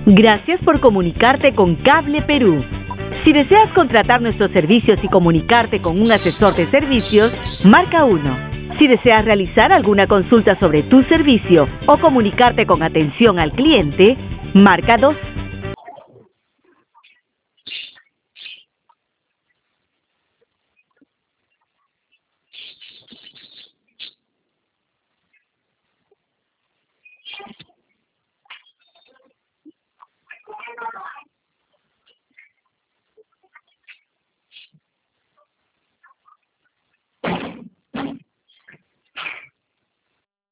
Gracias por comunicarte con Cable Perú. Si deseas contratar nuestros servicios y comunicarte con un asesor de servicios, marca 1. Si deseas realizar alguna consulta sobre tu servicio o comunicarte con atención al cliente, marca 2.